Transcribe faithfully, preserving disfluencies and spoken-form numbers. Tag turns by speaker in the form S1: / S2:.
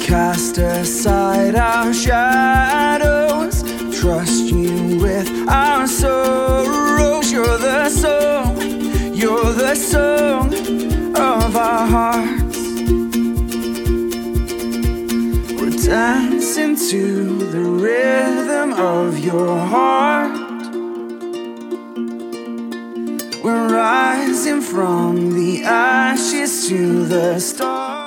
S1: cast aside our shadows, trust you with our sorrows. You're the song, you're the song of our hearts. We're dancing to the rhythm of your heart. We're rising from the ashes to the stars.